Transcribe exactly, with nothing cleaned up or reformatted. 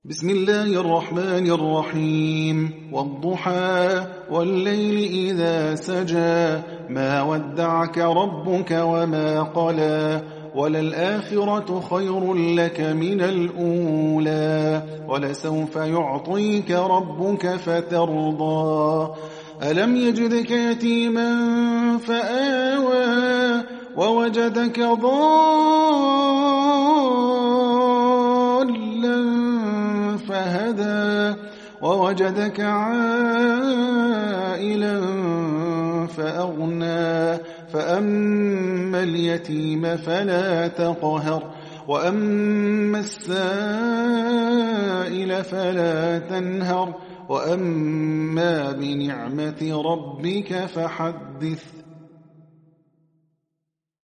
بسم الله الرحمن الرحيم والضحى والليل إذا سجى ما ودعك ربك وما قلى وللآخرة خير لك من الأولى ولسوف يعطيك ربك فترضى ألم يجدك يتيما فآوى ووجدك ضالا فهدى ووجدك عائلا فأغنى فأما اليتيم فلا تقهر وأما السائل فلا تنهر وأما بنعمة ربك فحدث